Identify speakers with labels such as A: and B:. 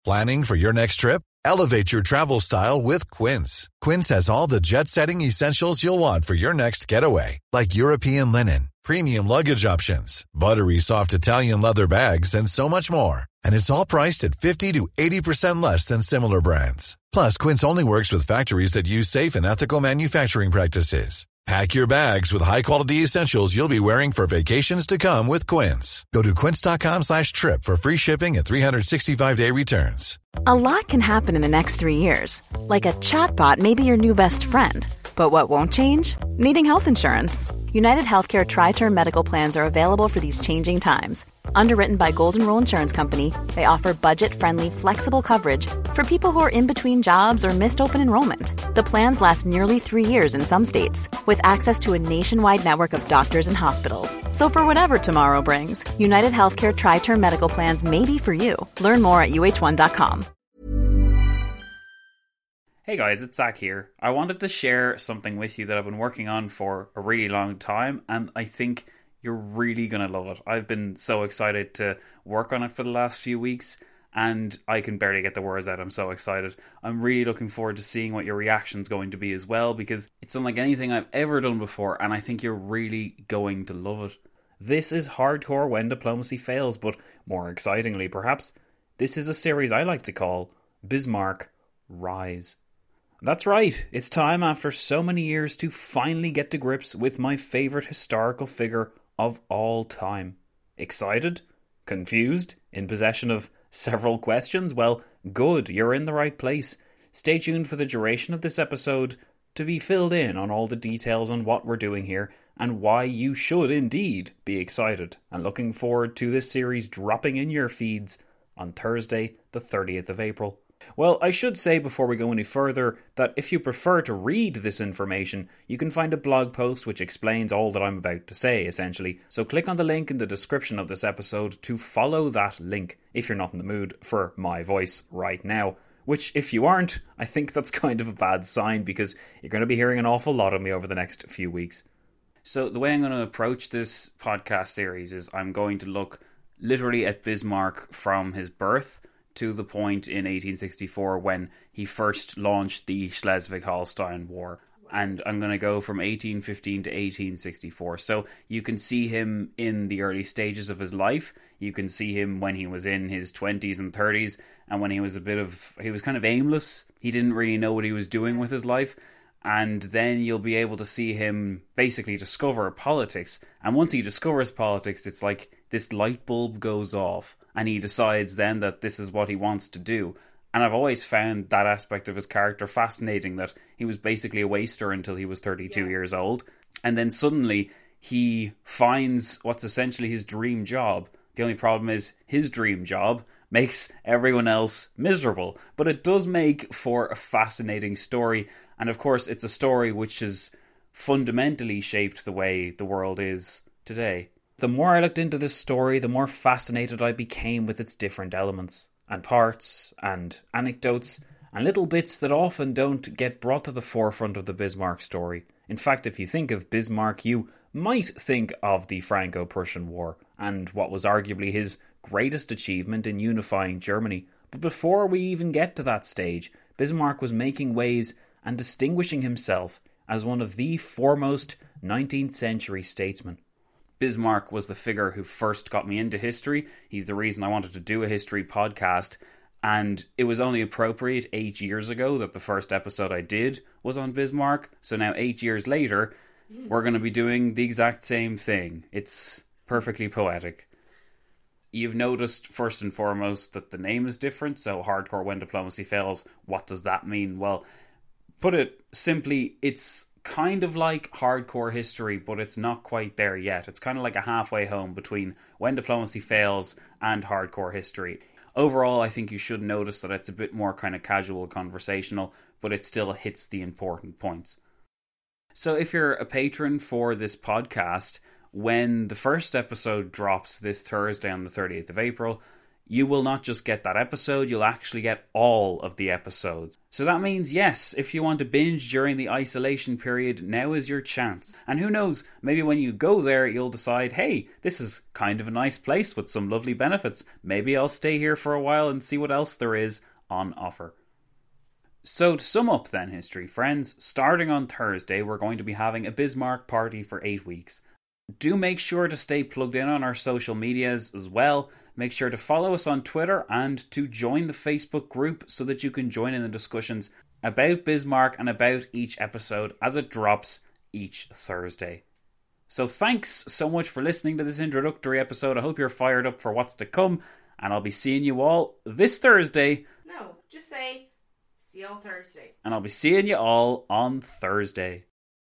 A: Planning for your next trip? Elevate your travel style with Quince. Quince has all the jet-setting essentials you'll want for your next getaway, like European linen, premium luggage options, buttery soft Italian leather bags, and so much more. And it's all priced at 50 to 80% less than similar brands. Plus, Quince only works with factories that use safe and ethical manufacturing practices. Pack your bags with high-quality essentials you'll be wearing for vacations to come with Quince. Go to quince.com/trip for free shipping and 365-day returns.
B: A lot can happen in the next 3 years. Like a chatbot may be your new best friend. But what won't change? Needing health insurance. United Healthcare Tri-Term Medical Plans are available for these changing times. Underwritten by Golden Rule Insurance Company, they offer budget-friendly, flexible coverage for people who are in between jobs or missed open enrollment. The plans last nearly 3 years in some states, with access to a nationwide network of doctors and hospitals. So for whatever tomorrow brings, United Healthcare Tri-Term Medical Plans may be for you. Learn more at uh1.com.
C: Hey guys, it's Zach here. I wanted to share something with you that I've been working on for a really long time, and I think you're really going to love it. I've been so excited to work on it for the last few weeks, and I can barely get the words out. I'm so excited. I'm really looking forward to seeing what your reaction's going to be as well, because it's unlike anything I've ever done before, and I think you're really going to love it. This is Hardcore When Diplomacy Fails, but more excitingly perhaps, this is a series I like to call Bismarck Rise. That's right, it's time after so many years to finally get to grips with my favourite historical figure of all time. Excited? Confused? In possession of several questions? Well, good, you're in the right place. Stay tuned for the duration of this episode to be filled in on all the details on what we're doing here and why you should indeed be excited and looking forward to this series dropping in your feeds on Thursday, the 30th of April. Well, I should say before we go any further that if you prefer to read this information, you can find a blog post which explains all that I'm about to say, essentially. So click on the link in the description of this episode to follow that link if you're not in the mood for my voice right now. Which, if you aren't, I think that's kind of a bad sign because you're going to be hearing an awful lot of me over the next few weeks. So the way I'm going to approach this podcast series is I'm going to look literally at Bismarck from his birth to the point in 1864 when he first launched the Schleswig-Holstein War. And I'm going to go from 1815 to 1864. So you can see him in the early stages of his life. You can see him when he was in his 20s and 30s and when he was kind of aimless. He didn't really know what he was doing with his life. And then you'll be able to see him basically discover politics. And once he discovers politics, it's like this light bulb goes off and he decides then that this is what he wants to do. And I've always found that aspect of his character fascinating, that he was basically a waster until he was 32 years old. And then suddenly he finds what's essentially his dream job. The only problem is his dream job makes everyone else miserable. But it does make for a fascinating story. And of course, it's a story which has fundamentally shaped the way the world is today. The more I looked into this story, the more fascinated I became with its different elements and parts and anecdotes and little bits that often don't get brought to the forefront of the Bismarck story. In fact, if you think of Bismarck, you might think of the Franco-Prussian War and what was arguably his greatest achievement in unifying Germany. But before we even get to that stage, Bismarck was making waves and distinguishing himself as one of the foremost 19th century statesmen. Bismarck was the figure who first got me into history. He's the reason I wanted to do a history podcast. And it was only appropriate 8 years ago that the first episode I did was on Bismarck. So now 8 years later, we're going to be doing the exact same thing. It's perfectly poetic. You've noticed, first and foremost, that the name is different. So Hardcore When Diplomacy Fails, what does that mean? Well, put it simply, it's kind of like hardcore history, but it's not quite there yet. It's kind of like a halfway home between When Diplomacy Fails and hardcore history. Overall, I think you should notice that it's a bit more kind of casual, conversational, but it still hits the important points. So if you're a patron for this podcast, when the first episode drops this Thursday on the 30th of April, you will not just get that episode, you'll actually get all of the episodes. So that means, yes, if you want to binge during the isolation period, now is your chance. And who knows, maybe when you go there, you'll decide, hey, this is kind of a nice place with some lovely benefits. Maybe I'll stay here for a while and see what else there is on offer. So to sum up then, history friends, starting on Thursday, we're going to be having a Bismarck party for 8 weeks. Do make sure to stay plugged in on our social medias as well. Make sure to follow us on Twitter and to join the Facebook group so that you can join in the discussions about Bismarck and about each episode as it drops each Thursday. So thanks so much for listening to this introductory episode. I hope you're fired up for what's to come, and I'll be seeing you all this Thursday.
D: No, just say, see you all Thursday.
C: And I'll be seeing you all on Thursday.